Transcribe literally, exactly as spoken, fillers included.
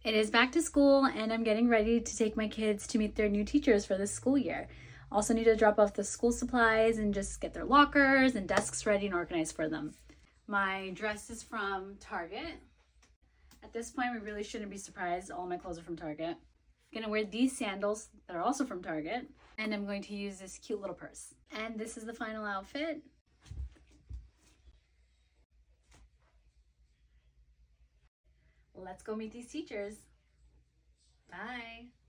It is back to school and I'm getting ready to take my kids to meet their new teachers for this school year. Also need to drop off the school supplies and just get their lockers and desks ready and organized for them. My dress is from Target. At this point, we really shouldn't be surprised. All my clothes are from Target. I'm gonna wear these sandals that are also from Target, and I'm going to use this cute little purse. And this is the final outfit. Let's go meet these teachers. Bye.